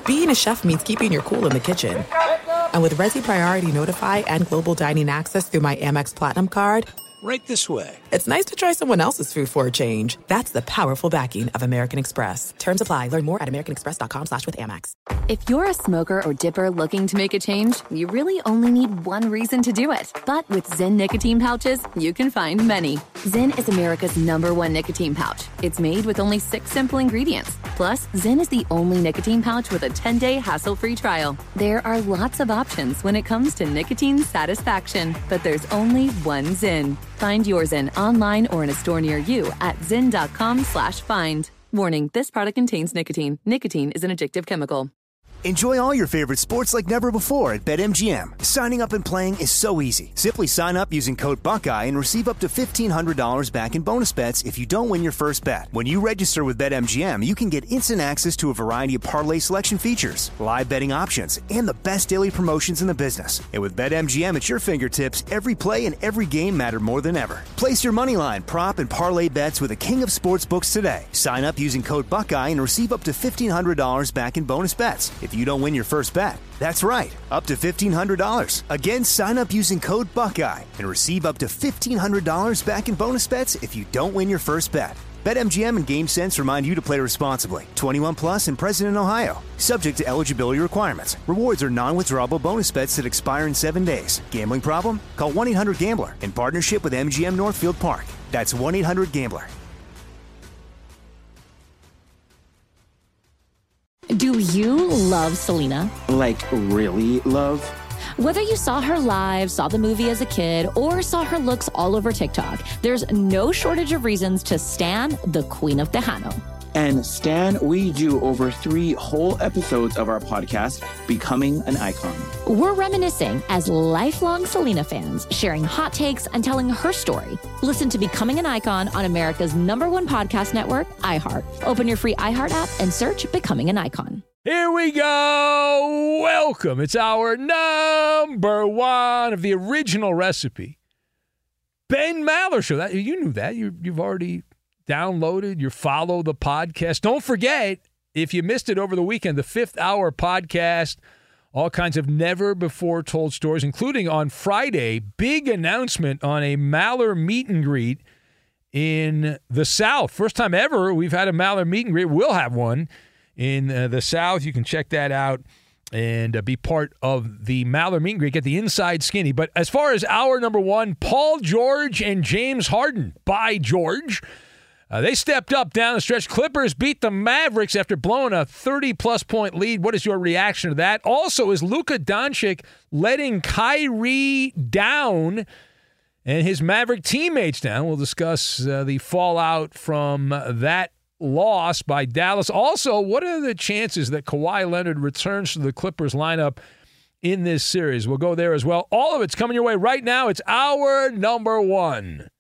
being a chef means keeping your cool in the kitchen. And with Resi Priority Notify and Global Dining Access through my Amex Platinum card, right this way. It's nice to try someone else's food for a change. That's the powerful backing of American Express. Terms apply. Learn more at americanexpress.com/withAmex. If you're a smoker or dipper looking to make a change, you really only need one reason to do it. But with Zyn nicotine pouches, you can find many. Zyn is America's #1 nicotine pouch. It's made with only 6 simple ingredients. Plus, Zyn is the only nicotine pouch with a 10-day hassle-free trial. There are lots of options when it comes to nicotine satisfaction, but there's only one Zyn. Find your Zyn online or in a store near you at zyn.com/find. Warning, this product contains nicotine. Nicotine is an addictive chemical. Enjoy all your favorite sports like never before at BetMGM. Signing up and playing is so easy. Simply sign up using code Buckeye and receive up to $1,500 back in bonus bets if you don't win your first bet. When you register with BetMGM, you can get instant access to a variety of parlay selection features, live betting options, and the best daily promotions in the business. And with BetMGM at your fingertips, every play and every game matter more than ever. Place your moneyline, prop, and parlay bets with the king of sportsbooks today. Sign up using code Buckeye and receive up to $1,500 back in bonus bets if you don't win your first bet. That's right, up to $1,500. Again, sign up using code Buckeye and receive up to $1,500 back in bonus bets if you don't win your first bet. BetMGM and GameSense remind you to play responsibly. 21 plus and present in Ohio. Subject to eligibility requirements. Rewards are non-withdrawable bonus bets that expire in 7 days. Gambling problem? Call 1-800-GAMBLER in partnership with MGM Northfield Park. That's 1-800-GAMBLER. Do you love Selena? Like, really love? Whether you saw her live, saw the movie as a kid, or saw her looks all over TikTok, there's no shortage of reasons to stan the Queen of Tejano. And Stan, we do over 3 whole episodes of our podcast, Becoming an Icon. We're reminiscing as lifelong Selena fans, sharing hot takes and telling her story. Listen to Becoming an Icon on America's #1 podcast network, iHeart. Open your free iHeart app and search Becoming an Icon. Here we go. Welcome. It's our #1 of the original recipe. Ben Maller Show. You knew that. You've already downloaded, you follow the podcast. Don't forget, if you missed it over the weekend, the 5th Hour podcast, all kinds of never-before-told stories, including on Friday, big announcement on a Maller meet and greet in the South. First time ever we've had a Maller meet and greet. We'll have one in the South. You can check that out and be part of the Maller meet and greet, get the inside skinny. But as far as our #1, Paul George and James Harden. By George. They stepped up down the stretch. Clippers beat the Mavericks after blowing a 30-plus point lead. What is your reaction to that? Also, is Luka Doncic letting Kyrie down and his Maverick teammates down? We'll discuss the fallout from that loss by Dallas. Also, what are the chances that Kawhi Leonard returns to the Clippers lineup in this series? We'll go there as well. All of it's coming your way right now. It's our #1.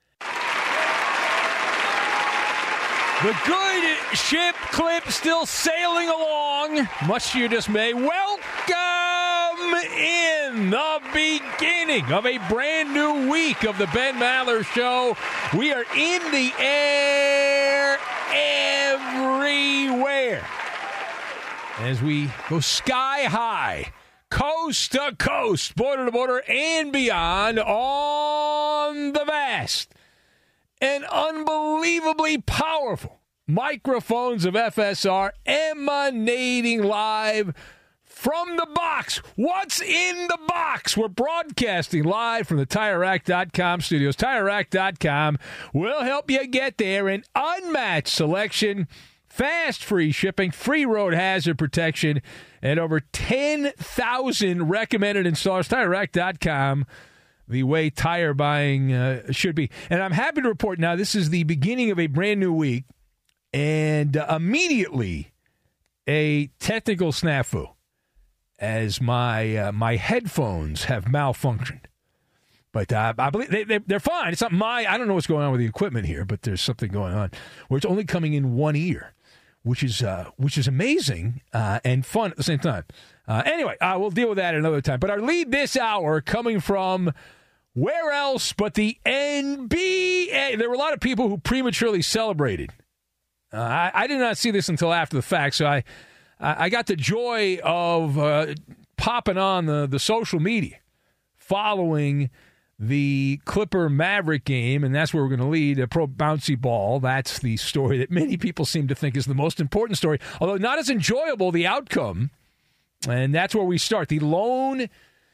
The good ship Clip still sailing along, much to your dismay. Welcome in the beginning of a brand new week of the Ben Maller Show. We are in the air everywhere as we go sky high, coast to coast, border to border, and beyond on the vast and unbelievably powerful microphones of FSR emanating live from the box. What's in the box? We're broadcasting live from the TireRack.com studios. TireRack.com will help you get there. An unmatched selection, fast free shipping, free road hazard protection, and over 10,000 recommended installers. TireRack.com. The way tire buying should be. And I'm happy to report now this is the beginning of a brand new week, and immediately a technical snafu as my headphones have malfunctioned. But I believe they're fine. It's not I don't know what's going on with the equipment here, but there's something going on where it's only coming in one ear, which is amazing and fun at the same time. Anyway, we'll deal with that another time. But our lead this hour coming from where else but the NBA. There were a lot of people who prematurely celebrated. I did not see this until after the fact, so I got the joy of popping on the social media following the Clipper-Maverick game, and that's where we're going to lead, a pro bouncy ball. That's the story that many people seem to think is the most important story, although not as enjoyable, the outcome. And that's where we start. The Lone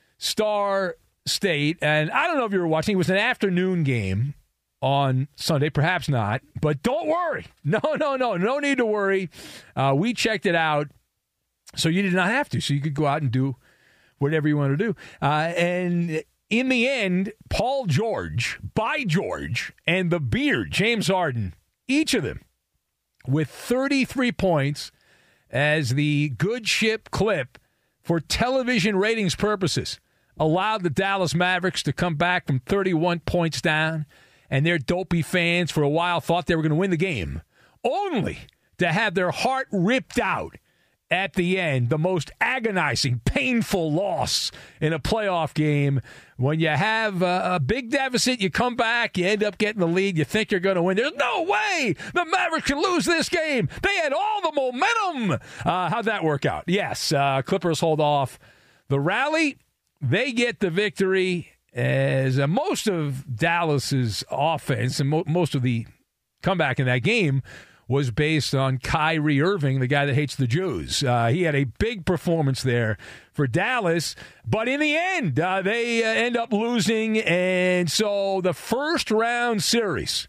Star State, and I don't know if you were watching, it was an afternoon game on Sunday, perhaps not, but don't worry. No need to worry. We checked it out, so you did not have to, so you could go out and do whatever you want to do. And in the end, Paul George, by George, and the Beard, James Harden, each of them with 33 points as the good ship Clip, for television ratings purposes, allowed the Dallas Mavericks to come back from 31 points down, and their dopey fans for a while thought they were going to win the game, only to have their heart ripped out at the end, the most agonizing, painful loss in a playoff game. When you have a big deficit, you come back, you end up getting the lead, you think you're going to win. There's no way the Mavericks can lose this game. They had all the momentum. How'd that work out? Yes, Clippers hold off the rally. They get the victory, as most of Dallas's offense and most of the comeback in that game was based on Kyrie Irving, the guy that hates the Jews. He had a big performance there for Dallas, but in the end, they end up losing, and so the first-round series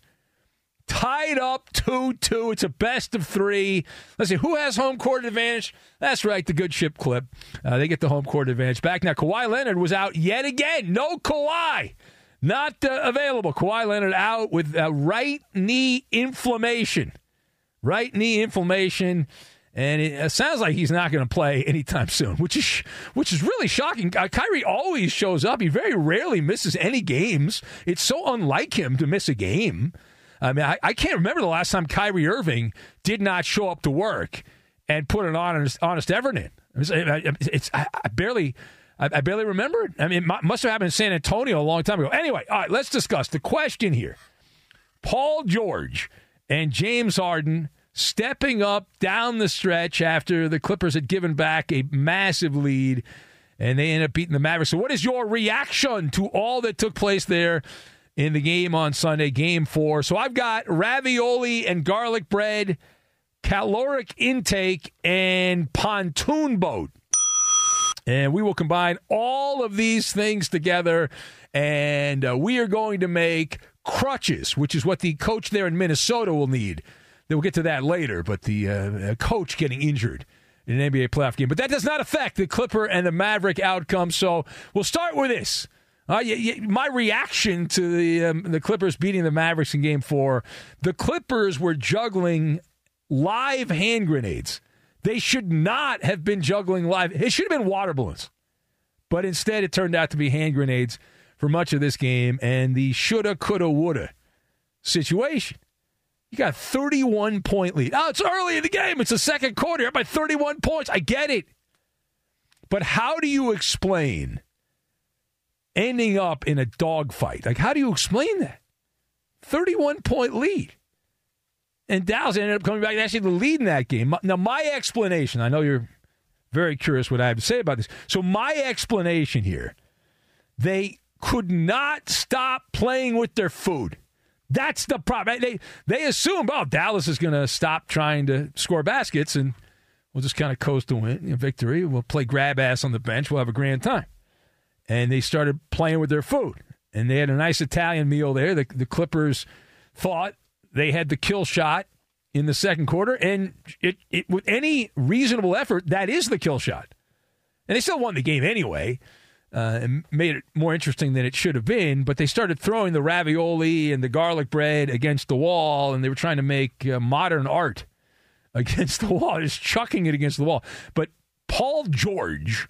tied up 2-2. It's a best of three. Let's see, who has home court advantage? That's right, the good ship Clip. They get the home court advantage back. Now, Kawhi Leonard was out yet again. No Kawhi. Not available. Kawhi Leonard out with right knee inflammation. Right knee inflammation, and it sounds like he's not going to play anytime soon, which is really shocking. Kyrie always shows up. He very rarely misses any games. It's so unlike him to miss a game. I mean, I can't remember the last time Kyrie Irving did not show up to work and put an honest effort in. I barely remember it. I mean, it must have happened in San Antonio a long time ago. Anyway, all right, let's discuss the question here. Paul George and James Harden stepping up down the stretch after the Clippers had given back a massive lead, and they ended up beating the Mavericks. So what is your reaction to all that took place there in the game on Sunday, Game 4? So I've got ravioli and garlic bread, caloric intake, and pontoon boat. And we will combine all of these things together, and we are going to make crutches, which is what the coach there in Minnesota will need. We'll get to that later, but the coach getting injured in an NBA playoff game. But that does not affect the Clipper and the Maverick outcome, so we'll start with this. My reaction to the Clippers beating the Mavericks in Game 4, the Clippers were juggling live hand grenades. They should not have been juggling live. It should have been water balloons. But instead, it turned out to be hand grenades for much of this game, and the shoulda, coulda, woulda situation. You got a 31-point lead. Oh, it's early in the game. It's the second quarter. You're up by 31 points. I get it. But how do you explain ending up in a dogfight? Like, how do you explain that? 31-point lead. And Dallas ended up coming back and actually the lead in that game. Now, my explanation, I know you're very curious what I have to say about this. So my explanation here, they could not stop playing with their food. That's the problem. They assume, Dallas is going to stop trying to score baskets and we'll just kind of coast to win, victory. We'll play grab ass on the bench. We'll have a grand time. And they started playing with their food. And they had a nice Italian meal there. The Clippers thought they had the kill shot in the second quarter. And it with any reasonable effort, that is the kill shot. And they still won the game anyway. And made it more interesting than it should have been, but they started throwing the ravioli and the garlic bread against the wall, and they were trying to make modern art against the wall, just chucking it against the wall. But Paul George,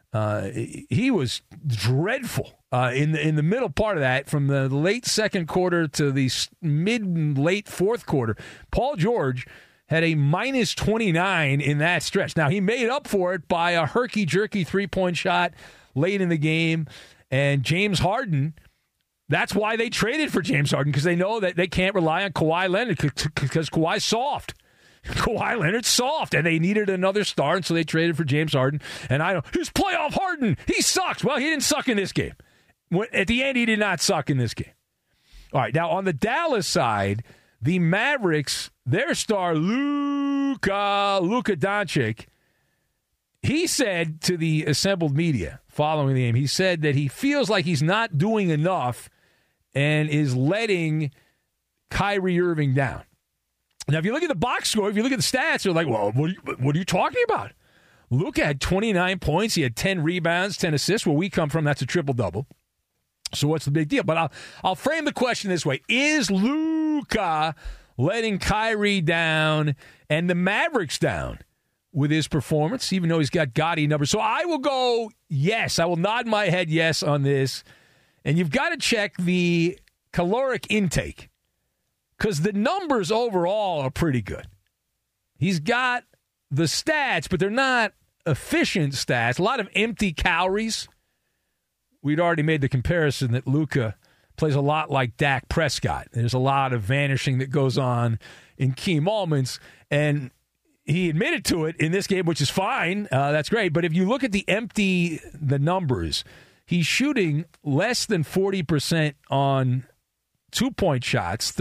he was dreadful in the middle part of that, from the late second quarter to the mid-late fourth quarter. Paul George had a minus 29 in that stretch. Now, he made up for it by a herky-jerky three-point shot late in the game, and James Harden, that's why they traded for James Harden, because they know that they can't rely on Kawhi Leonard, because Kawhi's soft. Kawhi Leonard's soft, and they needed another star, and so they traded for James Harden. And he's playoff Harden. He sucks. Well, he didn't suck in this game. At the end, he did not suck in this game. All right, now on the Dallas side, the Mavericks, their star, Luka Doncic, he said to the assembled media following the game, he said that he feels like he's not doing enough and is letting Kyrie Irving down. Now, if you look at the box score, if you look at the stats, you're like, well, what are you talking about? Luka had 29 points. He had 10 rebounds, 10 assists. Where we come from, that's a triple-double. So what's the big deal? But I'll frame the question this way. Is Luka letting Kyrie down and the Mavericks down with his performance, even though he's got gaudy numbers? So I will go yes. I will nod my head yes on this. And you've got to check the caloric intake because the numbers overall are pretty good. He's got the stats, but they're not efficient stats. A lot of empty calories. We'd already made the comparison that Luka plays a lot like Dak Prescott. There's a lot of vanishing that goes on in key moments, and he admitted to it in this game, which is fine. That's great. But if you look at the numbers, he's shooting less than 40% on two-point shots,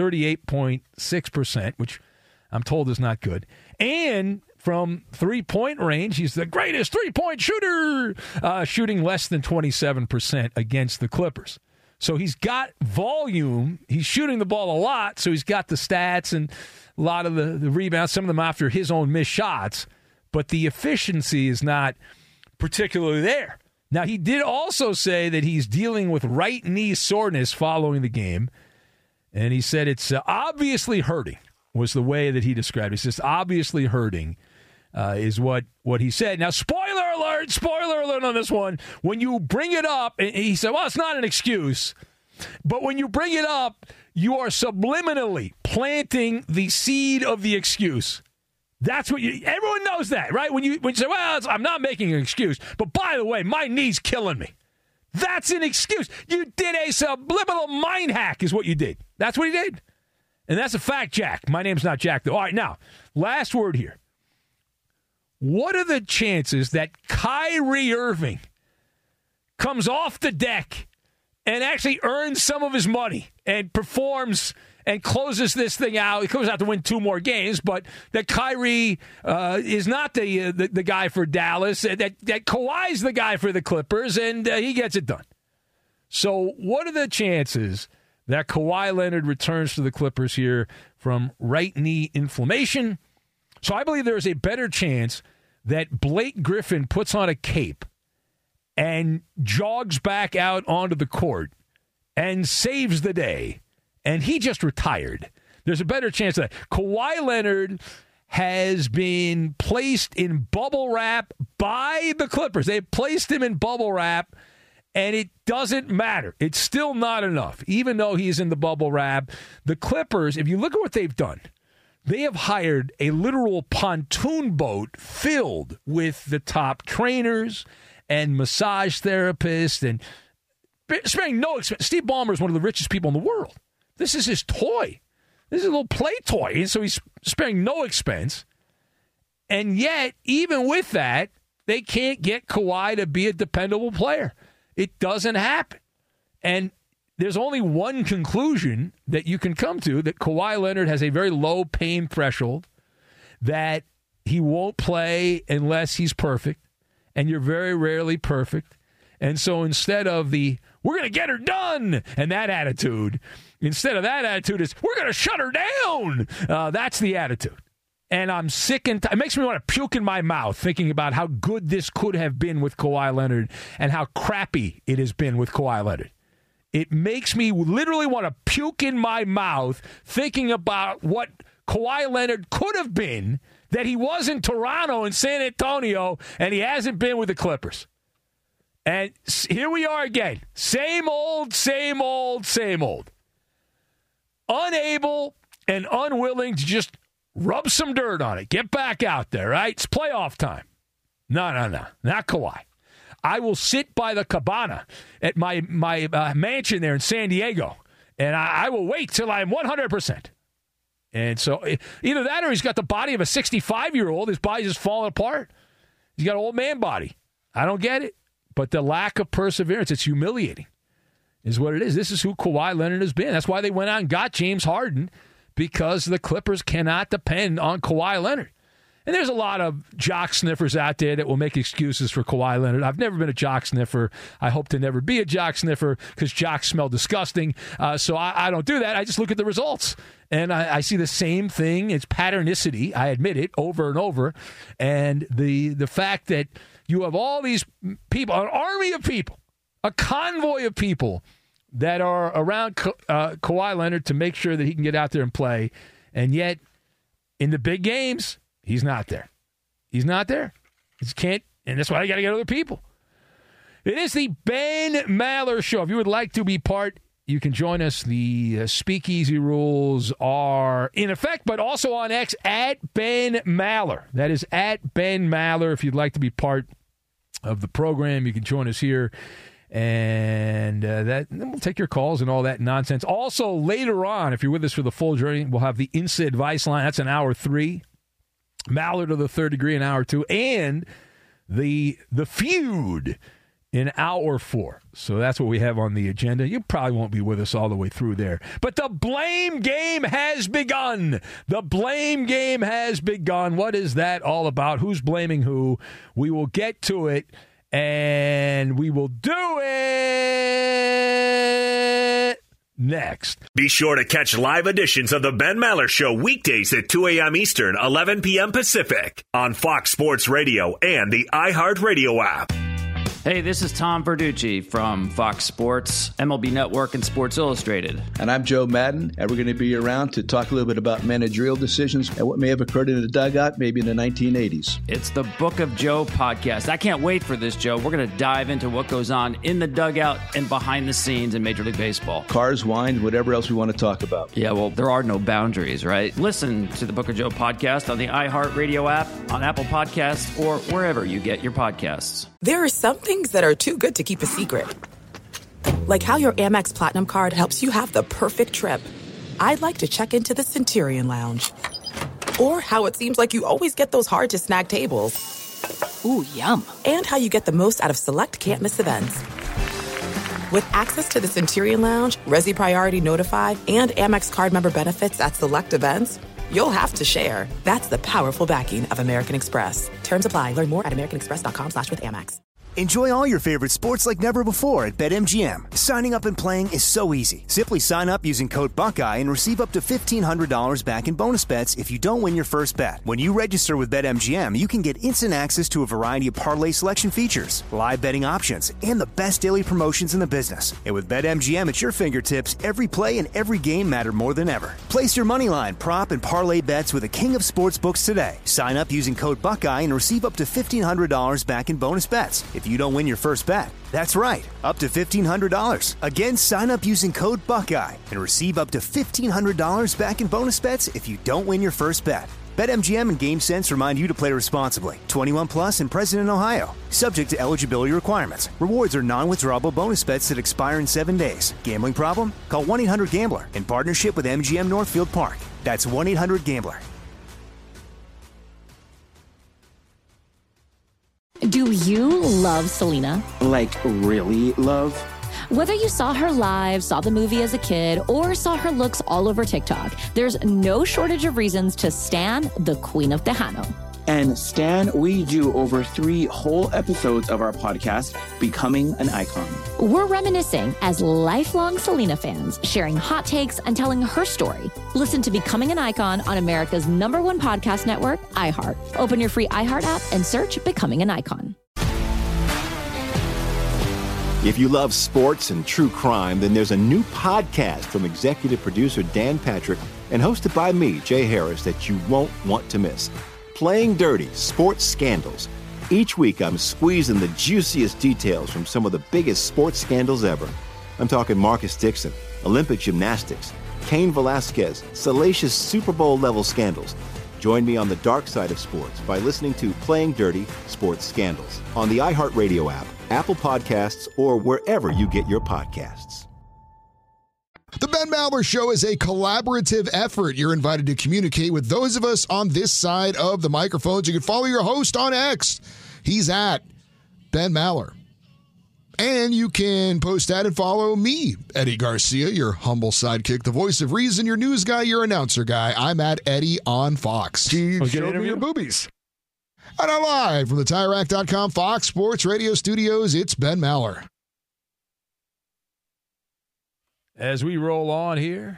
38.6%, which I'm told is not good. And from three-point range, he's the greatest three-point shooter, shooting less than 27% against the Clippers. So he's got volume. He's shooting the ball a lot, so he's got the stats and a lot of the rebounds, some of them after his own missed shots, but the efficiency is not particularly there. Now, he did also say that he's dealing with right knee soreness following the game, and he said it's obviously hurting, was the way that he described it. He says obviously hurting is what he said. Now, spoiler alert on this one. When you bring it up, and he said, well, it's not an excuse, but when you bring it up, you are subliminally planting the seed of the excuse. That's what everyone knows that, right? When you say, well, I'm not making an excuse, but by the way, my knee's killing me. That's an excuse. You did a subliminal mind hack is what you did. That's what he did. And that's a fact, Jack. My name's not Jack, though. All right, now, last word here. What are the chances that Kyrie Irving comes off the deck and actually earns some of his money and performs and closes this thing out? He comes out to win 2 more games, but that Kyrie is not the guy for Dallas, that Kawhi's the guy for the Clippers, and he gets it done. So what are the chances that Kawhi Leonard returns to the Clippers here from right knee inflammation? So I believe there is a better chance that Blake Griffin puts on a cape and jogs back out onto the court and saves the day, and he just retired. There's a better chance of that. Kawhi Leonard has been placed in bubble wrap by the Clippers. They placed him in bubble wrap, and it doesn't matter. It's still not enough. Even though he's in the bubble wrap, the Clippers, if you look at what they've done, they have hired a literal pontoon boat filled with the top trainers and massage therapists and sparing no expense. Steve Ballmer is one of the richest people in the world. This is his toy. This is a little play toy. And so he's sparing no expense. And yet, even with that, they can't get Kawhi to be a dependable player. It doesn't happen. And there's only one conclusion that you can come to, that Kawhi Leonard has a very low pain threshold, that he won't play unless he's perfect, and you're very rarely perfect. And so instead of the, we're going to get her done, and that attitude, instead of that attitude is, we're going to shut her down. That's the attitude. And I'm sick and it makes me want to puke in my mouth thinking about how good this could have been with Kawhi Leonard and how crappy it has been with Kawhi Leonard. It makes me literally want to puke in my mouth thinking about what Kawhi Leonard could have been, that he was in Toronto and San Antonio, and he hasn't been with the Clippers. And here we are again. Same old, same old, same old. Unable and unwilling to just rub some dirt on it. Get back out there, right? It's playoff time. No. Not Kawhi. I will sit by the cabana at my mansion there in San Diego, and I will wait till I'm 100%. And so either that or he's got the body of a 65-year-old. His body's just falling apart. He's got an old man body. I don't get it. But the lack of perseverance, it's humiliating, is what it is. This is who Kawhi Leonard has been. That's why they went out and got James Harden, because the Clippers cannot depend on Kawhi Leonard. And there's a lot of jock sniffers out there that will make excuses for Kawhi Leonard. I've never been a jock sniffer. I hope to never be a jock sniffer because jocks smell disgusting. So I don't do that. I just look at the results. And I see the same thing. It's patternicity. I admit it over and over. And the fact that you have all these people, an army of people, a convoy of people that are around Kawhi Leonard to make sure that he can get out there and play. And yet, in the big games, he's not there. He's not there. He can't, and that's why you got to get other people. It is the Ben Maller Show. If you would like to be part, you can join us. The speakeasy rules are in effect, but also on X at Ben Maller. That is at Ben Maller. If you'd like to be part of the program, you can join us here. And then we'll take your calls and all that nonsense. Also, later on, if you're with us for the full journey, we'll have the Instant Advice line. That's in hour 3. Mallard of the Third Degree in hour 2, and the feud in hour 4. So that's what we have on the agenda. You probably won't be with us all the way through there. But the blame game has begun. The blame game has begun. What is that all about? Who's blaming who? We will get to it, and we will do it next. Be sure to catch live editions of the Ben Maller Show weekdays at 2 a.m. Eastern, 11 p.m. Pacific on Fox Sports Radio and the iHeartRadio app. Hey, this is Tom Verducci from Fox Sports, MLB Network, and Sports Illustrated. And I'm Joe Madden, and we're going to be around to talk a little bit about managerial decisions and what may have occurred in the dugout maybe in the 1980s. It's the Book of Joe podcast. I can't wait for this, Joe. We're going to dive into what goes on in the dugout and behind the scenes in Major League Baseball. Cars, wine, whatever else we want to talk about. Yeah, well, there are no boundaries, right? Listen to the Book of Joe podcast on the iHeartRadio app, on Apple Podcasts, or wherever you get your podcasts. There are some things that are too good to keep a secret. Like how your Amex Platinum card helps you have the perfect trip. I'd like to check into the Centurion Lounge. Or how it seems like you always get those hard-to-snag tables. Ooh, yum. And how you get the most out of select can't-miss events. With access to the Centurion Lounge, Resi Priority Notify, and Amex card member benefits at select events, you'll have to share. That's the powerful backing of American Express. Terms apply. Learn more at americanexpress.com/withAmex. Enjoy all your favorite sports like never before at BetMGM. Signing up and playing is so easy. Simply sign up using code Buckeye and receive up to $1,500 back in bonus bets if you don't win your first bet. When you register with BetMGM, you can get instant access to a variety of parlay selection features, live betting options, and the best daily promotions in the business. And with BetMGM at your fingertips, every play and every game matter more than ever. Place your moneyline, prop, and parlay bets with the king of sportsbooks today. Sign up using code Buckeye and receive up to $1,500 back in bonus bets if you don't win your first bet. That's right, up to $1,500. Again, sign up using code Buckeye and receive up to $1,500 back in bonus bets if you don't win your first bet. BetMGM and GameSense remind you to play responsibly. 21 plus and present in Ohio. Subject to eligibility requirements. Rewards are non-withdrawable bonus bets that expire in 7 days. Gambling problem? Call 1-800-GAMBLER in partnership with MGM Northfield Park. That's 1-800-GAMBLER. Do you love Selena? Like, really love? Whether you saw her live, saw the movie as a kid, or saw her looks all over TikTok, there's no shortage of reasons to stan the Queen of Tejano. And Stan, we do over 3 whole episodes of our podcast, Becoming an Icon. We're reminiscing as lifelong Selena fans, sharing hot takes and telling her story. Listen to Becoming an Icon on America's #1 podcast network, iHeart. Open your free iHeart app and search Becoming an Icon. If you love sports and true crime, then there's a new podcast from executive producer Dan Patrick and hosted by me, Jay Harris, that you won't want to miss. Playing Dirty: Sports Scandals. Each week, I'm squeezing the juiciest details from some of the biggest sports scandals ever. I'm talking Marcus Dixon, Olympic gymnastics, Cain Velasquez, salacious Super Bowl-level scandals. Join me on the dark side of sports by listening to Playing Dirty: Sports Scandals on the iHeartRadio app, Apple Podcasts, or wherever you get your podcasts. The Ben Maller Show is a collaborative effort. You're invited to communicate with those of us on this side of the microphones. You can follow your host on X. He's at Ben Maller. And you can post that and follow me, Eddie Garcia, your humble sidekick, the voice of reason, your news guy, your announcer guy. I'm at Eddie on Fox. Show me your boobies. And I'm live from the TireRack.com Fox Sports Radio studios. It's Ben Maller. As we roll on here,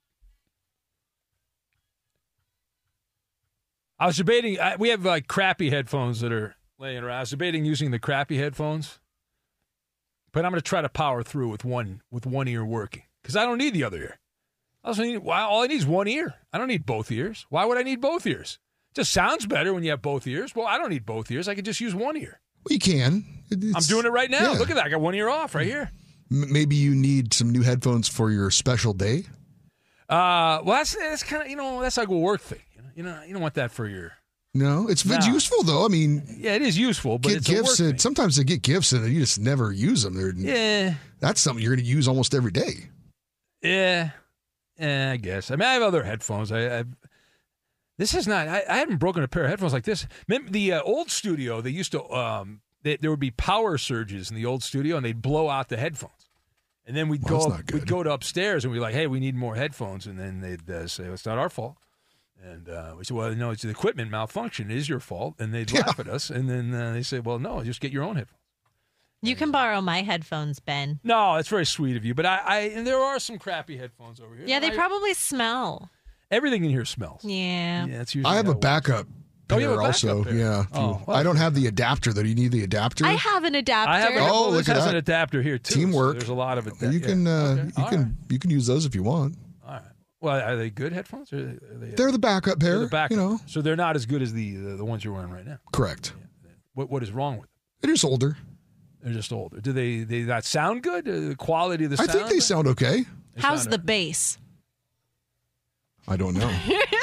I was debating. We have like crappy headphones that are laying around. I was debating using the crappy headphones, but I'm going to try to power through with one ear working because I don't need the other ear. All I need is one ear. I don't need both ears. Why would I need both ears? It just sounds better when you have both ears. Well, I don't need both ears. I can just use one ear. Well, you can. I'm doing it right now. Yeah. Look at that. I got one ear off right here. Maybe you need some new headphones for your special day? Well, that's kind of, that's like a work thing. You don't want that for your... No, it's useful, though. I mean... Yeah, it is useful, but it's gifts a work thing. Sometimes they get gifts and you just never use them. Yeah. That's something you're going to use almost every day. Yeah, I guess. I mean, I have other headphones. This is not... I haven't broken a pair of headphones like this. Remember the old studio, they used to... there would be power surges in the old studio, and they'd blow out the headphones. And then we'd go to upstairs, and we'd be like, hey, we need more headphones. And then they'd say, well, it's not our fault. And we said, well, no, it's the equipment malfunction. It is your fault. And they'd laugh at us. And then they say, well, no, just get your own headphones. You can borrow my headphones, Ben. No, that's very sweet of you. But and there are some crappy headphones over here. Yeah, they probably smell. Everything in here smells. Yeah. That's usually I have a backup pair also. Yeah. Oh, well, I don't have the adapter, though. Do you need the adapter? I have an adapter. Look at that. An adapter here, too. Teamwork. So there's a lot of it. You can use those if you want. All right. Well, are they good headphones? Or they're the backup pair. They're the backup. So they're not as good as the ones you're wearing right now. Correct. Yeah. What is wrong with them? They're just older. They're just older. Do they not sound good? The quality of the sound? I think they sound okay. How's the bass? I don't know.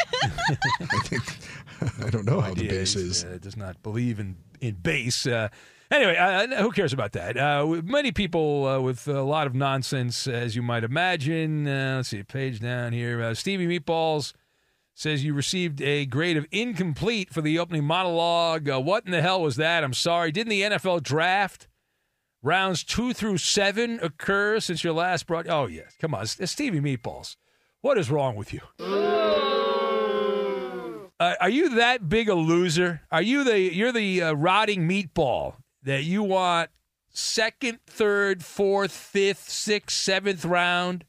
I don't know how the bass is. Does not believe in bass. Anyway, who cares about that? Many people with a lot of nonsense, as you might imagine. Let's see, a page down here. Stevie Meatballs says you received a grade of incomplete for the opening monologue. What in the hell was that? I'm sorry. Didn't the NFL draft rounds 2 through 7 occur since your last broadcast? Oh, yes. Come on. It's Stevie Meatballs. What is wrong with you? Are you that big a loser? You're the rotting meatball that you want 2nd, 3rd, 4th, 5th, 6th, 7th round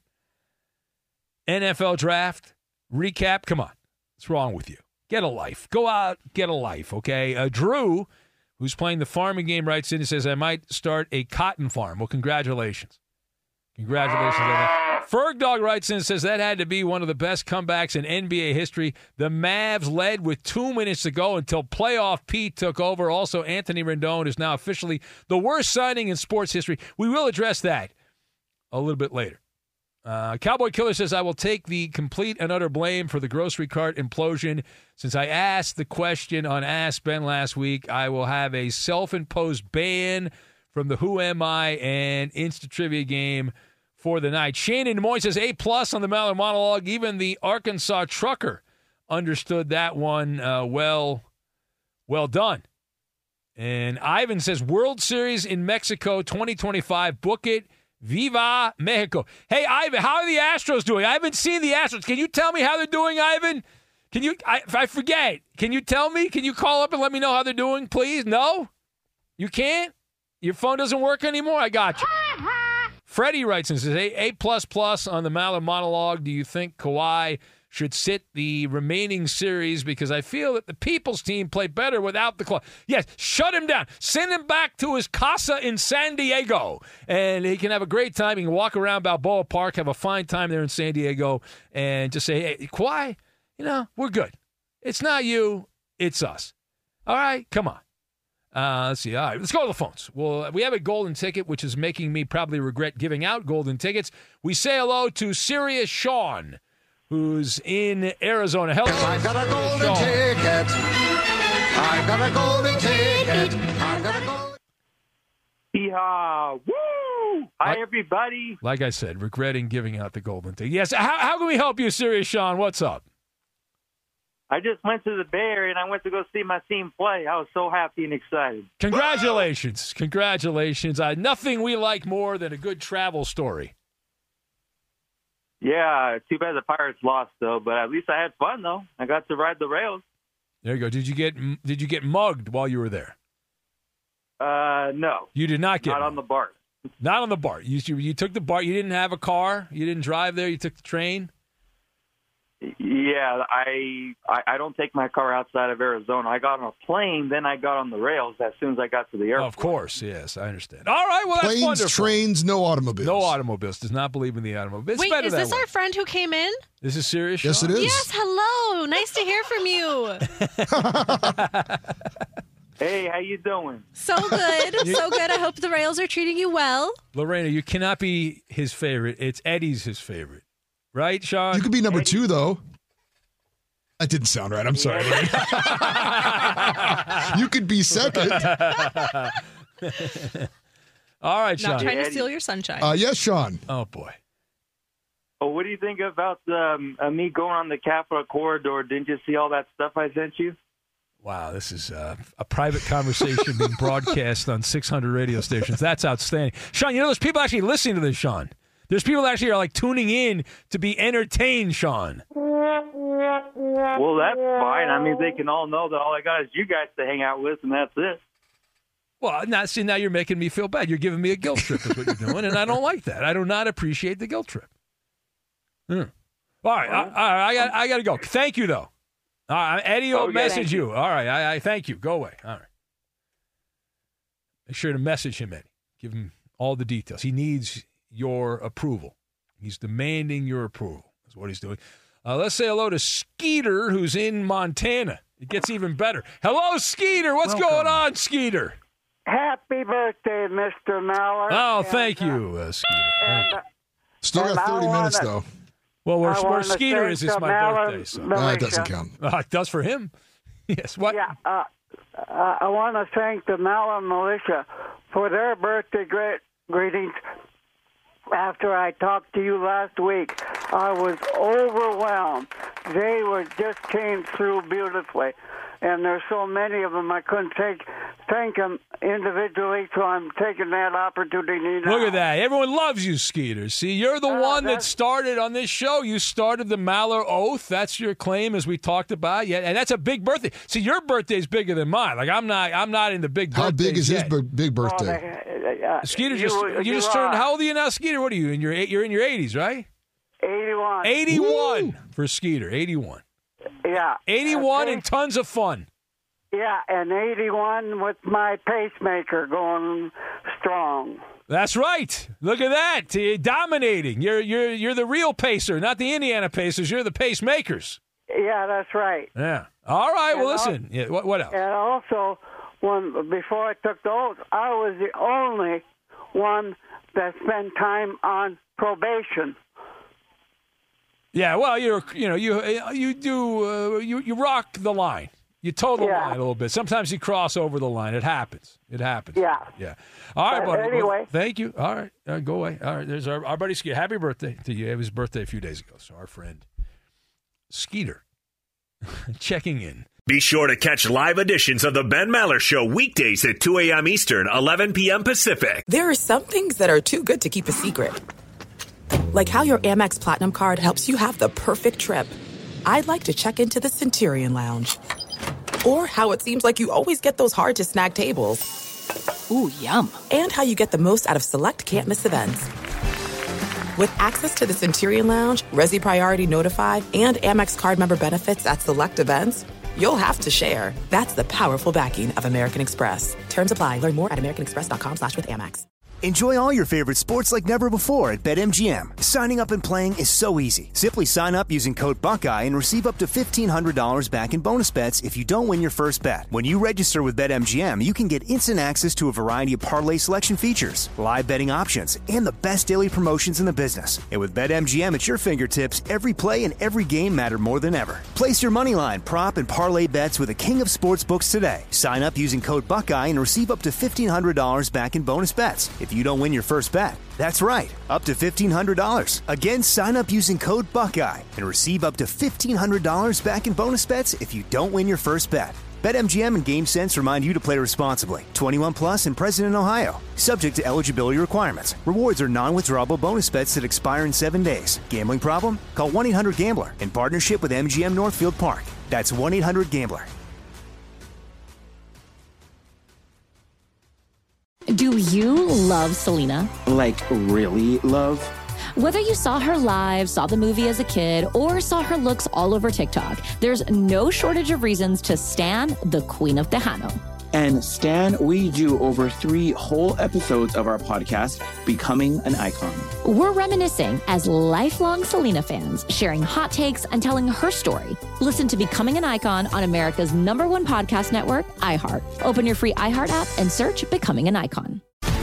NFL draft recap? Come on. What's wrong with you? Get a life. Go out, get a life, okay? Drew, who's playing the farming game, writes in and says, I might start a cotton farm. Well, congratulations. Congratulations on that. Ferg Dog writes in and says that had to be one of the best comebacks in NBA history. The Mavs led with 2 minutes to go until playoff Pete took over. Also, Anthony Rendon is now officially the worst signing in sports history. We will address that a little bit later. Cowboy Killer says, I will take the complete and utter blame for the grocery cart implosion. Since I asked the question on Ask Ben last week, I will have a self-imposed ban from the Who Am I and Insta Trivia game for the night. Shane in Des Moines says A+ on the Maller monologue. Even the Arkansas trucker understood that one well done. And Ivan says World Series in Mexico 2025. Book it. Viva Mexico. Hey, Ivan, how are the Astros doing? I haven't seen the Astros. Can you tell me how they're doing, Ivan? Can you? I forget. Can you tell me? Can you call up and let me know how they're doing, please? No? You can't? Your phone doesn't work anymore? I got you. Freddie writes and says, A++ on the Maller monologue. Do you think Kawhi should sit the remaining series because I feel that the People's team played better without the club? Yes, shut him down. Send him back to his casa in San Diego, and he can have a great time. He can walk around Balboa Park, have a fine time there in San Diego, and just say, hey, Kawhi, we're good. It's not you, it's us. All right, come on. Let's see. All right, let's go to the phones. Well, we have a golden ticket, which is making me probably regret giving out golden tickets. We say hello to Serious Sean, who's in Arizona. Hello. I got a golden ticket. I got a golden ticket. I got a golden. Yeehaw! Woo! Hi, everybody. Like I said, regretting giving out the golden ticket. Yes, how can we help you, Serious Sean? What's up? I just went to the Bay Area, and I went to go see my team play. I was so happy and excited. Congratulations. Congratulations. Nothing we like more than a good travel story. Yeah, too bad the Pirates lost, though, but at least I had fun, though. I got to ride the rails. There you go. Did you get mugged while you were there? No. You did not get Not mugged. on the BART. Not on the BART. You took the BART. You didn't have a car. You didn't drive there. You took the train. Yeah, I don't take my car outside of Arizona. I got on a plane, then I got on the rails as soon as I got to the airport. Of course, yes, I understand. All right, well, that's Planes, wonderful. trains, no automobiles. No automobiles. Does not believe in the automobile. It's Wait, better is that this way. our friend who came in? This is serious? Yes, Sean? it is. Yes, hello. Nice to hear from you. Hey, how you doing? So good. So good. I hope the rails are treating you well. Lorena, you cannot be his favorite. It's Eddie's his favorite. Right, Sean? You could be number 2, though. That didn't sound right. I'm sorry. You could be second. All right, Sean. Not trying to steal your sunshine. Yes, Sean. Oh, boy. Oh, what do you think about me going on the Capitol Corridor? Didn't you see all that stuff I sent you? Wow, this is a private conversation being broadcast on 600 radio stations. That's outstanding. Sean, you know there's people actually listening to this, Sean. There's people that actually are like tuning in to be entertained, Sean. Well, that's fine. I mean, they can all know that all I got is you guys to hang out with, and that's it. Well, now you're making me feel bad. You're giving me a guilt trip is what you're doing, and I don't like that. I do not appreciate the guilt trip. All right, I got to go. Thank you, though. Eddie will message you. All right, I thank you. Go away. All right. Make sure to message him, Eddie. Give him all the details. He needs your approval. He's demanding your approval. That's what he's doing. Let's say hello to Skeeter, who's in Montana. It gets even better. Hello, Skeeter. What's going on, Skeeter? Happy birthday, Mr. Mallard. Oh, thank you, Skeeter. Thank you. Still got 30 minutes, though. Well, where Skeeter is, it's my birthday. So. That doesn't count. It does for him. Yes, what? Yeah, I want to thank the Mallard Militia for their birthday greetings. After I talked to you last week, I was overwhelmed. They just came through beautifully. And there's so many of them, I couldn't thank them individually, so I'm taking that opportunity now. Look at that. Everyone loves you, Skeeter. See, you're the one that started on this show. You started the Mallard Oath. That's your claim, as we talked about. Yeah, and that's a big birthday. See, your birthay's bigger than mine. Like, I'm not in the big birthday. How big is his big birthday? Skeeter you just turned. How old are you now, Skeeter? What are you? You're in your 80s, right? 81. 81 Woo! For Skeeter. 81. Yeah. 81 and tons of fun. Yeah, and 81 with my pacemaker going strong. That's right. Look at that. You're dominating. You're the real pacer, not the Indiana Pacers. You're the pacemakers. Yeah, that's right. Yeah. All right. Well, listen. Yeah, what else? And also, before I took the oath, I was the only one that spent time on probation. Yeah, well, you rock the line. You toe the line a little bit. Sometimes you cross over the line. It happens. Yeah. Yeah. All right, buddy. Anyway. Well, thank you. All right. Go away. All right. There's our buddy Skeeter. Happy birthday to you. It was his birthday a few days ago. So our friend Skeeter checking in. Be sure to catch live editions of the Ben Maller Show weekdays at 2 a.m. Eastern, 11 p.m. Pacific. There are some things that are too good to keep a secret. Like how your Amex Platinum card helps you have the perfect trip. I'd like to check into the Centurion Lounge. Or how it seems like you always get those hard-to-snag tables. Ooh, yum. And how you get the most out of select can't-miss events. With access to the Centurion Lounge, Resi Priority Notified, and Amex card member benefits at select events, you'll have to share. That's the powerful backing of American Express. Terms apply. Learn more at americanexpress.com/withAmex. Enjoy all your favorite sports like never before at BetMGM. Signing up and playing is so easy. Simply sign up using code Buckeye and receive up to $1,500 back in bonus bets if you don't win your first bet. When you register with BetMGM, you can get instant access to a variety of parlay selection features, live betting options, and the best daily promotions in the business. And with BetMGM at your fingertips, every play and every game matter more than ever. Place your moneyline, prop, and parlay bets with the king of sportsbooks today. Sign up using code Buckeye and receive up to $1,500 back in bonus bets. if you don't win your first bet. That's right, up to $1,500. Again, sign up using code Buckeye and receive up to $1,500 back in bonus bets if you don't win your first bet. BetMGM and GameSense remind you to play responsibly. 21 plus and present in Ohio. Subject to eligibility requirements. Rewards are non-withdrawable bonus bets that expire in 7 days. Gambling problem? Call 1-800-GAMBLER in partnership with MGM Northfield Park. That's 1-800-GAMBLER. Do you love Selena? Like, really love? Whether you saw her live, saw the movie as a kid, or saw her looks all over TikTok, there's no shortage of reasons to stan the Queen of Tejano. And Stan, we do over 3 whole episodes of our podcast, Becoming an Icon. We're reminiscing as lifelong Selena fans, sharing hot takes and telling her story. Listen to Becoming an Icon on America's #1 podcast network, iHeart. Open your free iHeart app and search Becoming an Icon.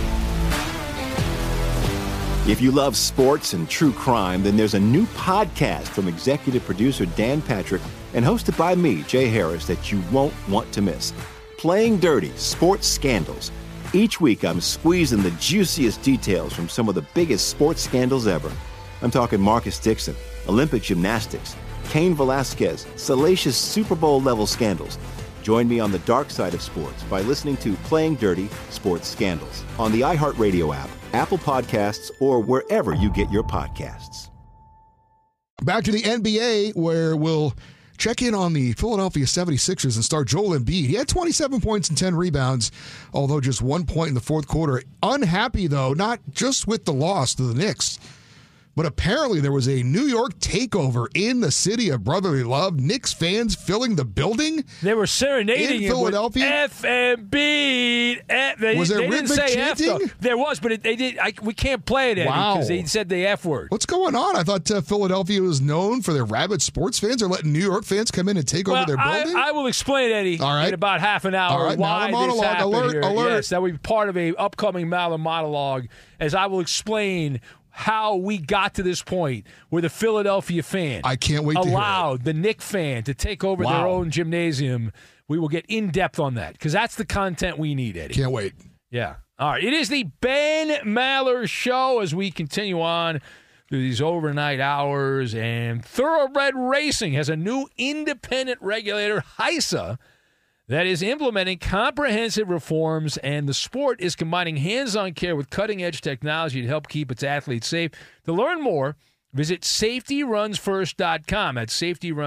If you love sports and true crime, then there's a new podcast from executive producer Dan Patrick and hosted by me, Jay Harris, that you won't want to miss. Playing Dirty: Sports Scandals. Each week, I'm squeezing the juiciest details from some of the biggest sports scandals ever. I'm talking Marcus Dixon, Olympic gymnastics, Cain Velasquez, salacious Super Bowl-level scandals. Join me on the dark side of sports by listening to Playing Dirty: Sports Scandals on the iHeartRadio app, Apple Podcasts, or wherever you get your podcasts. Back to the NBA, where we'll check in on the Philadelphia 76ers and start Joel Embiid. He had 27 points and 10 rebounds, although just 1 point in the fourth quarter. Unhappy, though, not just with the loss to the Knicks, but apparently there was a New York takeover in the city of brotherly love. Knicks fans filling the building. They were serenading in Philadelphia. F and B. Was there rhythmic chanting? There was, but they did. We can't play it, Eddie, because they said the F word. What's going on? I thought Philadelphia was known for their rabid sports fans. They're letting New York fans come in and take over their building? I will explain, Eddie, all right, in about half an hour. All right, why this happened here. Alert. Yes, that will be part of a upcoming Maller monologue, as I will explain how we got to this point where the Philadelphia fan allowed the Knick fan to take over their own gymnasium. We will get in depth on that because that's the content we need, Eddie. Can't wait. Yeah. All right. It is the Ben Maller Show as we continue on through these overnight hours. And Thoroughbred Racing has a new independent regulator, HISA, that is implementing comprehensive reforms, and the sport is combining hands-on care with cutting-edge technology to help keep its athletes safe. To learn more, visit safetyrunsfirst.com. That's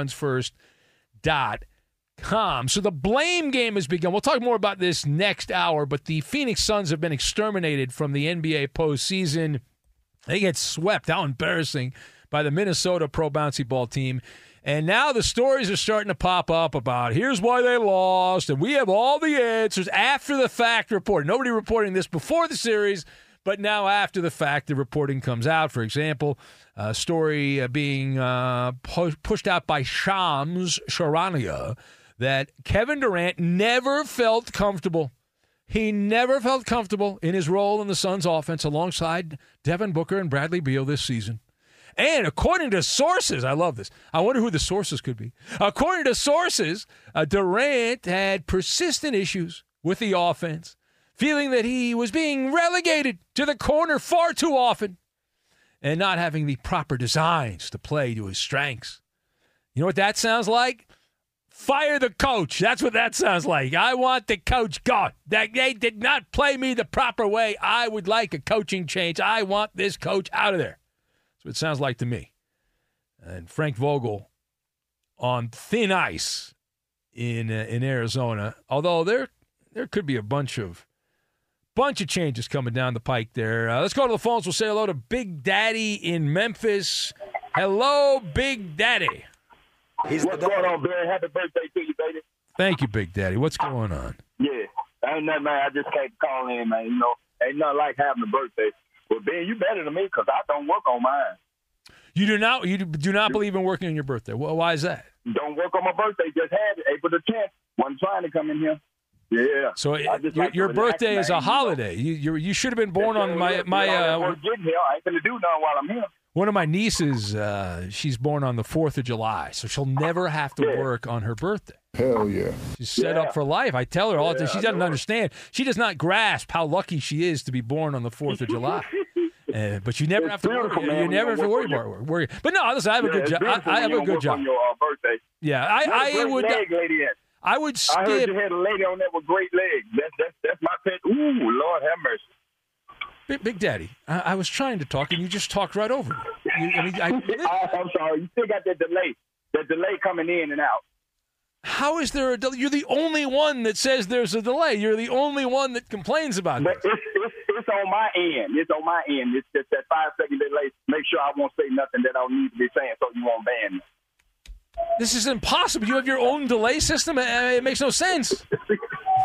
safetyrunsfirst.com. So the blame game has begun. We'll talk more about this next hour, but the Phoenix Suns have been exterminated from the NBA postseason. They get swept, how embarrassing, by the Minnesota Pro Bouncy Ball team. And now the stories are starting to pop up about here's why they lost, and we have all the answers after the fact report. Nobody reporting this before the series, but now after the fact, the reporting comes out. For example, a story being pushed out by Shams Charania that Kevin Durant never felt comfortable. He never felt comfortable in his role in the Suns offense alongside Devin Booker and Bradley Beal this season. And according to sources, I love this. I wonder who the sources could be. According to sources, Durant had persistent issues with the offense, feeling that he was being relegated to the corner far too often and not having the proper designs to play to his strengths. You know what that sounds like? Fire the coach. That's what that sounds like. I want the coach gone. They did not play me the proper way. I would like a coaching change. I want this coach out of there. That's what it sounds like to me. And Frank Vogel on thin ice in Arizona. Although there could be a bunch of changes coming down the pike there. Let's go to the phones. We'll say hello to Big Daddy in Memphis. Hello, Big Daddy. What's going on, Barry? Happy birthday to you, baby. Thank you, Big Daddy. What's going on? Yeah, ain't nothing, man. I just came to call in, man. You know, ain't nothing like having a birthday. Well, Ben, you better than me because I don't work on mine. You do not believe in working on your birthday. Well, why is that? Don't work on my birthday. Just had it, April the 10th. Wasn't trying to come in here. Yeah. So your birthday is a holiday. You should have been born on my. Getting here. I ain't gonna do nothing while I'm here. One of my nieces, she's born on the 4th of July, so she'll never have to work on her birthday. Hell yeah. She's set up for life. I tell her all the time. She doesn't understand. She does not grasp how lucky she is to be born on the 4th of July. But you never have to worry. You never have to worry about worry. But no, listen, I have a good job. I have a good job. On your birthday. Yeah, I would. I would skip. I heard you had a lady on there with great legs. That's my pet. Ooh, Lord have mercy. Big Daddy, I was trying to talk, and you just talked right over me. I'm sorry. You still got that delay. That delay coming in and out. How is there a delay? You're the only one that says there's a delay. You're the only one that complains about it. It's on my end. It's on my end. It's just that 5-second delay. Make sure I won't say nothing that I don't need to be saying so you won't ban me. This is impossible. You have your own delay system? It makes no sense. It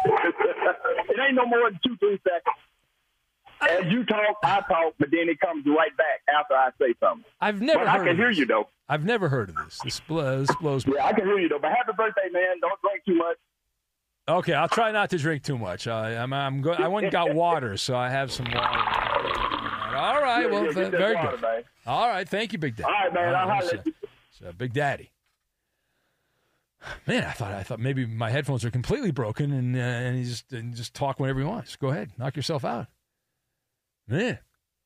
ain't no more than 2-3 seconds. As you talk, I talk, but then it comes right back after I say something. I've never heard I can of hear this. you, though. I've never heard of this. This blows me. Yeah, I can hear you, though. But happy birthday, man. Don't drink too much. Okay, I'll try not to drink too much. I went and got water, so I have some water. All right, well, very water, good. Man. All right, thank you, Big Daddy. All right, man. I'll holler at you. So, Big Daddy. Man, I thought maybe my headphones are completely broken, and he just talk whenever he wants. Go ahead, knock yourself out. Man.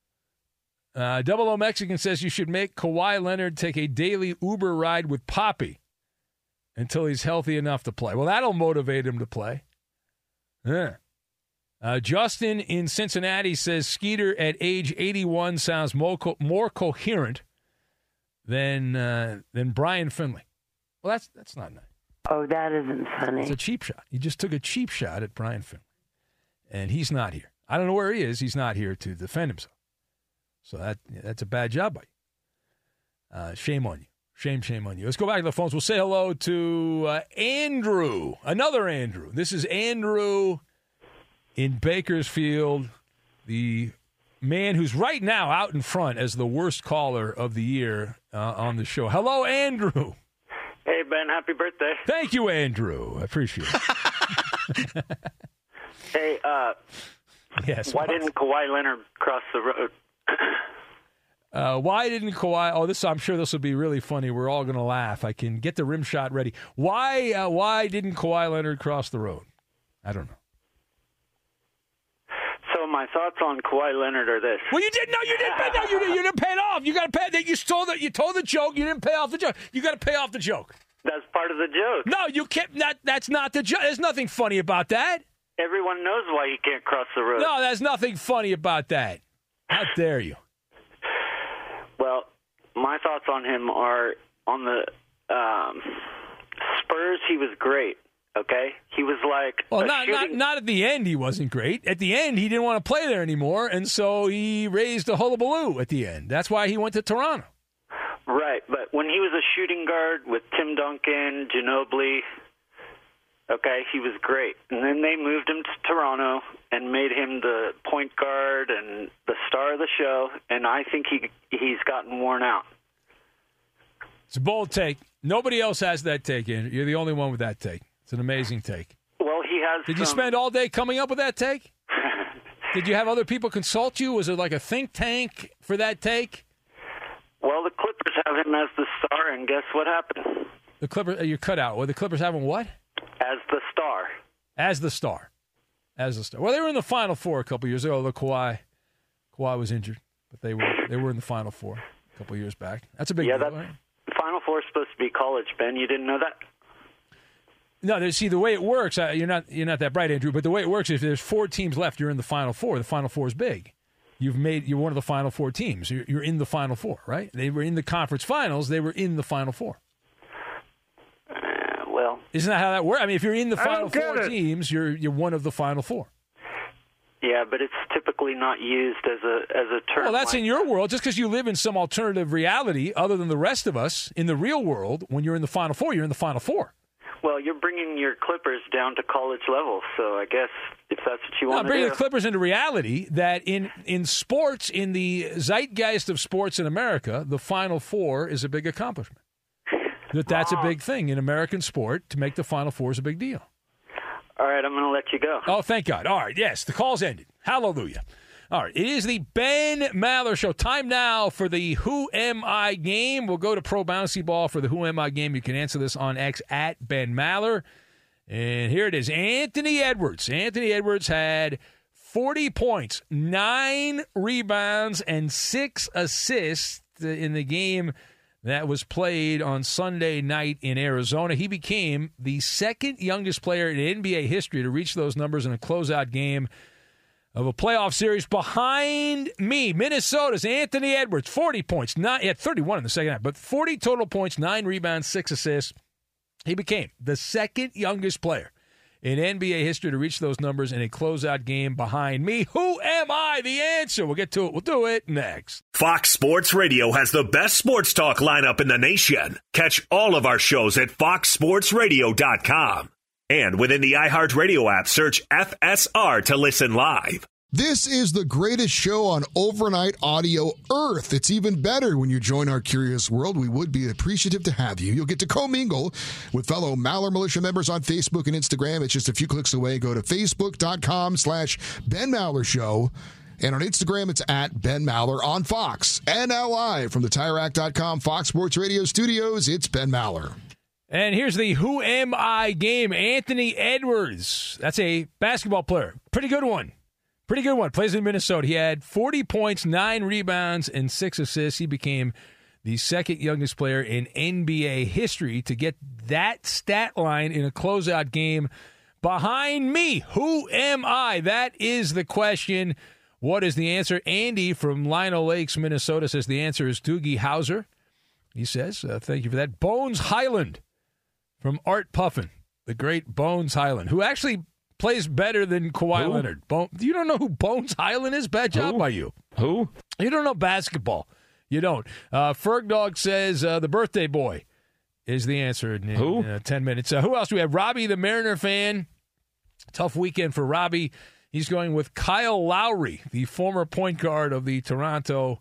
Double O Mexican says you should make Kawhi Leonard take a daily Uber ride with Poppy until he's healthy enough to play. Well, that'll motivate him to play. Yeah. Justin in Cincinnati says Skeeter at age 81 sounds more coherent than Brian Finley. Well, that's not nice. Oh, that isn't funny. It's a cheap shot. You just took a cheap shot at Brian Finley, and he's not here. I don't know where he is. He's not here to defend himself. So that's a bad job by you. Shame on you. Shame on you. Let's go back to the phones. We'll say hello to Andrew, another Andrew. This is Andrew in Bakersfield, the man who's right now out in front as the worst caller of the year on the show. Hello, Andrew. Hey, Ben. Happy birthday. Thank you, Andrew. I appreciate it. Hey, yes. Why didn't Kawhi Leonard cross the road? Why didn't Kawhi? Oh, I'm sure this will be really funny. We're all going to laugh. I can get the rim shot ready. Why didn't Kawhi Leonard cross the road? I don't know. So my thoughts on Kawhi Leonard are this. Well, you didn't pay it off. You got to pay that. You told the joke. You didn't pay off the joke. You got to pay off the joke. That's part of the joke. No, you can't. That's not the joke. There's nothing funny about that. Everyone knows why he can't cross the road. No, there's nothing funny about that. How dare you? Well, my thoughts on him are on the Spurs. He was great. Okay, he was like not at the end. He wasn't great. At the end, he didn't want to play there anymore, and so he raised a hullabaloo at the end. That's why he went to Toronto. Right, but when he was a shooting guard with Tim Duncan, Ginobili, okay, he was great. And then they moved him to Toronto and made him the point guard and the star of the show, and I think he's gotten worn out. It's a bold take. Nobody else has that take, Andrew. You're the only one with that take. It's an amazing take. Well, he has. Did you spend all day coming up with that take? Did you have other people consult you? Was it like a think tank for that take? Well, the Clippers have him as the star, and guess what happened? The Clippers, you're cut out. Well, the Clippers have him what? As the star. As the star. As the star. Well, they were in the Final Four a couple years ago. Kawhi was injured, but they were in the Final Four a couple years back. That's a big deal, right? The Final Four is supposed to be college, Ben. You didn't know that? No, see, the way it works, you're not that bright, Andrew, but the way it works is if there's 4 teams left, you're in the Final Four. The Final Four is big. You're one of the Final Four teams. You're in the Final Four, right? They were in the conference finals. They were in the Final Four. Well, isn't that how that works? I mean, if you're in the Final Four teams, you're one of the Final Four. Yeah, but it's typically not used as a term. Well, that's in your world. Just because you live in some alternative reality other than the rest of us, in the real world, when you're in the Final Four, you're in the Final Four. Well, you're bringing your Clippers down to college level, so I guess if that's what you want to do. Bringing the Clippers into reality that in sports, in the zeitgeist of sports in America, the Final Four is a big accomplishment. That's a big thing in American sport. To make the Final Four is a big deal. All right, I'm going to let you go. Oh, thank God. All right, yes, the call's ended. Hallelujah. All right, it is the Ben Maller Show. Time now for the Who Am I game. We'll go to Pro Bouncy Ball for the Who Am I game. You can answer this on X at Ben Maller. And here it is, Anthony Edwards. Anthony Edwards had 40 points, 9 rebounds, and 6 assists in the game that was played on Sunday night in Arizona. He became the second youngest player in NBA history to reach those numbers in a closeout game of a playoff series behind me. Minnesota's Anthony Edwards, 40 points. He had 31 in the second half, but 40 total points, 9 rebounds, 6 assists. He became the second youngest player in NBA history to reach those numbers in a closeout game behind me. Who am I? The answer. We'll get to it. We'll do it next. Fox Sports Radio has the best sports talk lineup in the nation. Catch all of our shows at foxsportsradio.com. And within the iHeartRadio app, search FSR to listen live. This is the greatest show on overnight audio earth. It's even better when you join our curious world. We would be appreciative to have you. You'll get to commingle with fellow Maller Militia members on Facebook and Instagram. It's just a few clicks away. Go to facebook.com/Ben Maller Show. And on Instagram, it's at Ben Maller. On Fox and now live from the TireRack.com Fox Sports Radio studios, it's Ben Maller. And here's the Who Am I game. Anthony Edwards. That's a basketball player. Pretty good one. Pretty good one. Plays in Minnesota. He had 40 points, 9 rebounds, and 6 assists. He became the second youngest player in NBA history to get that stat line in a closeout game behind me. Who am I? That is the question. What is the answer? Andy from Lino Lakes, Minnesota says the answer is Doogie Howser. He says, thank you for that. Bones Highland from Art Puffin, the great Bones Highland, who actually plays better than Kawhi Leonard. You don't know who Bones Highland is? Bad job by you. Who? You don't know basketball. You don't. Ferg Dog says the birthday boy is the answer in 10 minutes. Who else do we have? Robbie, the Mariner fan. Tough weekend for Robbie. He's going with Kyle Lowry, the former point guard of the Toronto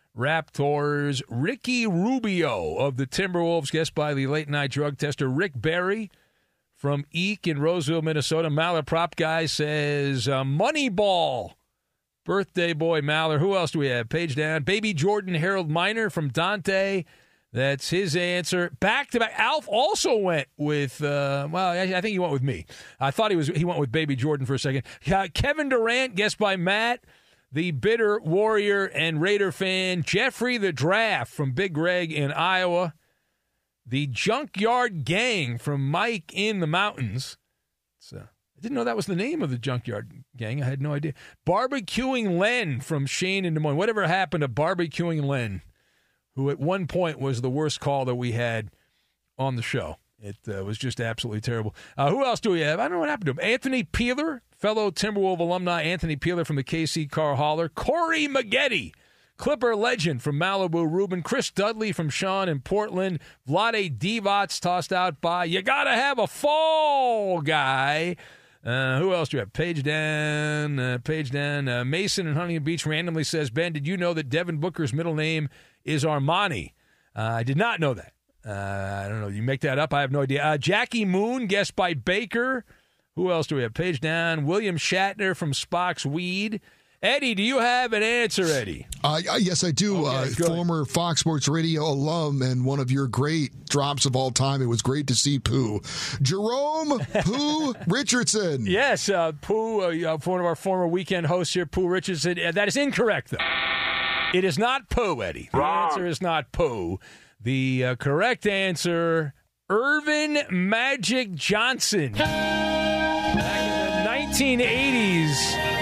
Raptors. Ricky Rubio of the Timberwolves, guessed by the late-night drug tester Rick Barry from Eek in Roseville, Minnesota. Maller Prop Guy says Moneyball. Birthday boy Maller. Who else do we have? Page down. Baby Jordan Harold Miner from Dante. That's his answer. Back-to-back. Alf also went with, I think he went with me. I thought he went with Baby Jordan for a second. Kevin Durant, guessed by Matt. The bitter Warrior and Raider fan, Jeffrey the Draft from Big Greg in Iowa. The Junkyard Gang from Mike in the Mountains. I didn't know that was the name of the Junkyard Gang. I had no idea. Barbecuing Len from Shane in Des Moines. Whatever happened to Barbecuing Len, who at one point was the worst call that we had on the show. It was just absolutely terrible. Who else do we have? I don't know what happened to him. Anthony Peeler, fellow Timberwolves alumni, Anthony Peeler from the KC Car Hauler. Corey Maggette, Clipper legend from Malibu. Ruben. Chris Dudley from Sean in Portland. Vlade Divac tossed out by You Gotta Have a Fall Guy. Who else do we have? Page down. Mason in Huntington Beach randomly says, Ben, did you know that Devin Booker's middle name is Armani? I did not know that. I don't know. You make that up? I have no idea. Jackie Moon, guessed by Baker. Who else do we have? Page down. William Shatner from Spock's Weed. Eddie, do you have an answer, Eddie? Yes, I do. Okay, former Fox Sports Radio alum and one of your great drops of all time. It was great to see Pooh. Jerome Pooh Richardson. Yes, Pooh, one of our former weekend hosts here, Pooh Richardson. That is incorrect, though. It is not Pooh, Eddie. The answer is not Pooh. The correct answer, Irvin Magic Johnson. Back in the 1980s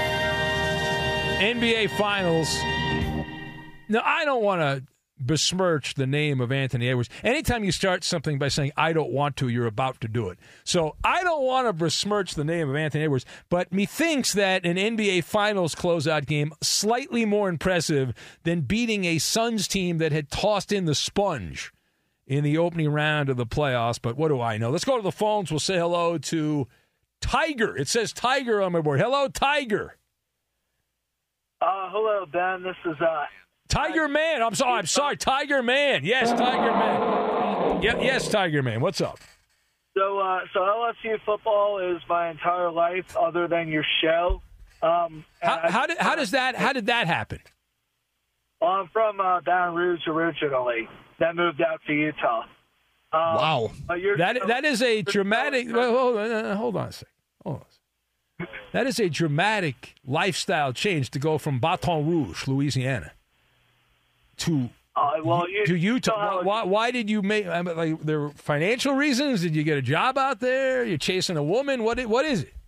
NBA Finals. Now, I don't want to besmirch the name of Anthony Edwards. Anytime you start something by saying, I don't want to, you're about to do it. So I don't want to besmirch the name of Anthony Edwards, but methinks that an NBA Finals closeout game slightly more impressive than beating a Suns team that had tossed in the sponge in the opening round of the playoffs. But what do I know? Let's go to the phones. We'll say hello to Tiger. It says Tiger on my board. Hello, Tiger. Hello, Ben. This is Tiger Man. I'm sorry. Tiger Man. Yes, Tiger Man. Yes, Tiger Man. What's up? So LSU football is my entire life, other than your show. How did that happen? Well, I'm from Baton Rouge originally. Then moved out to Utah. Wow. That is a dramatic. Hold on a second. That is a dramatic lifestyle change to go from Baton Rouge, Louisiana, to Utah. Why did you make? Like, there were financial reasons? Did you get a job out there? You're chasing a woman? What is it?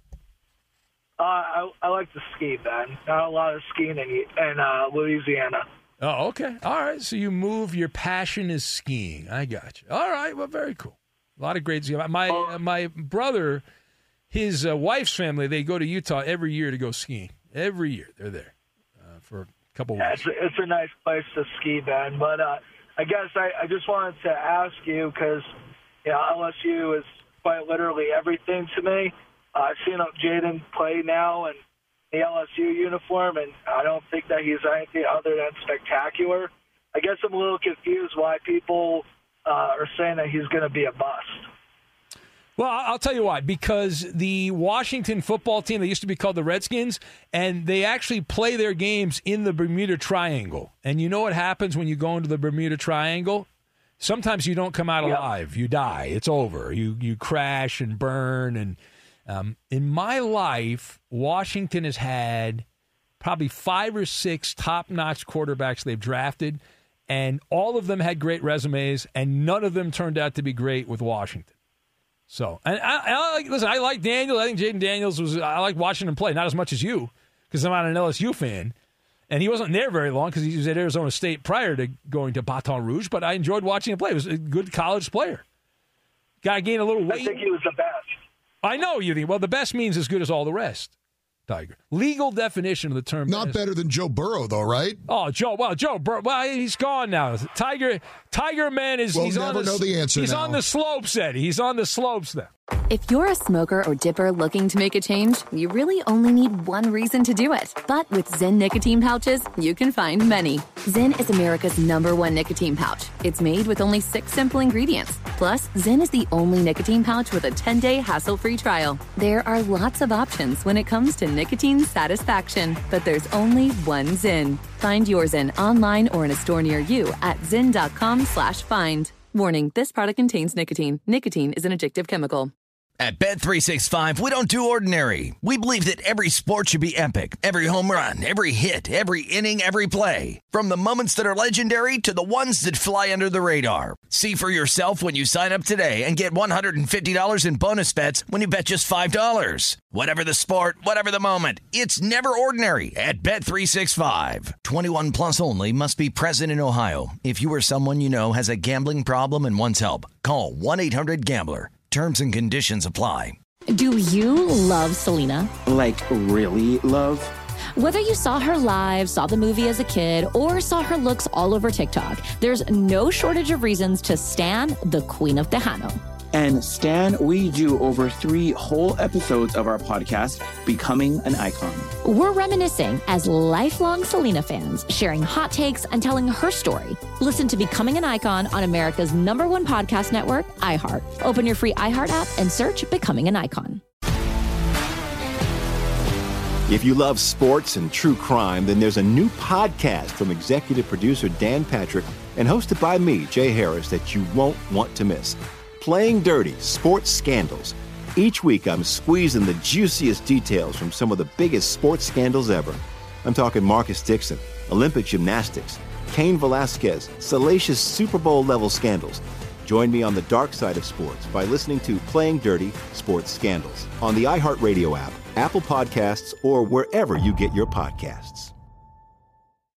I like to ski, man. Not a lot of skiing in Louisiana. Oh, okay. All right. So you move. Your passion is skiing. I got you. All right. Well, very cool. A lot of great skiing. My brother, his wife's family, they go to Utah every year to go skiing. Every year they're there for a couple weeks. It's a nice place to ski, man. But I guess I just wanted to ask you because LSU is quite literally everything to me. I've seen Jaden play now in the LSU uniform, and I don't think that he's anything other than spectacular. I guess I'm a little confused why people are saying that he's going to be a bust. Well, I'll tell you why. Because the Washington football team, they used to be called the Redskins, and they actually play their games in the Bermuda Triangle. And you know what happens when you go into the Bermuda Triangle? Sometimes you don't come out alive. You die. It's over. You crash and burn. And in my life, Washington has had probably 5 or 6 top-notch quarterbacks they've drafted, and all of them had great resumes, and none of them turned out to be great with Washington. So, and I like Daniels. I think Jaden Daniels I like watching him play, not as much as you, because I'm not an LSU fan. And he wasn't there very long because he was at Arizona State prior to going to Baton Rouge, but I enjoyed watching him play. He was a good college player. Guy gained a little weight. I think he was the best. I know you think. Well, the best means as good as all the rest, Tiger. Legal definition of the term. Not better than Joe Burrow, though, right? Oh, Joe Burrow. Well, he's gone now. Tiger man is. We'll he's never on know the answer. He's now. on the slopes, Eddie. He's on the slopes now. If you're a smoker or dipper looking to make a change, you really only need one reason to do it. But with Zyn nicotine pouches, you can find many. Zyn is America's #1 nicotine pouch. It's made with only 6 simple ingredients. Plus, Zyn is the only nicotine pouch with a 10-day hassle-free trial. There are lots of options when it comes to nicotine satisfaction, but there's only one Zyn. Find your Zyn online or in a store near you at zyn.com/find. Warning, this product contains nicotine. Nicotine is an addictive chemical. At Bet365, we don't do ordinary. We believe that every sport should be epic. Every home run, every hit, every inning, every play. From the moments that are legendary to the ones that fly under the radar. See for yourself when you sign up today and get $150 in bonus bets when you bet just $5. Whatever the sport, whatever the moment, it's never ordinary at Bet365. 21 plus only. Must be present in Ohio. If you or someone you know has a gambling problem and wants help, call 1-800-GAMBLER. Terms and conditions apply. Do you love Selena? Like, really love? Whether you saw her live, saw the movie as a kid, or saw her looks all over TikTok, there's no shortage of reasons to stan the Queen of Tejano. And Stan, we do over 3 whole episodes of our podcast, Becoming an Icon. We're reminiscing as lifelong Selena fans, sharing hot takes and telling her story. Listen to Becoming an Icon on America's #1 podcast network, iHeart. Open your free iHeart app and search Becoming an Icon. If you love sports and true crime, then there's a new podcast from executive producer Dan Patrick and hosted by me, Jay Harris, that you won't want to miss. Playing Dirty: Sports Scandals. Each week, I'm squeezing the juiciest details from some of the biggest sports scandals ever. I'm talking Marcus Dixon, Olympic gymnastics, Cain Velasquez, salacious Super Bowl-level scandals. Join me on the dark side of sports by listening to Playing Dirty: Sports Scandals on the iHeartRadio app, Apple Podcasts, or wherever you get your podcasts.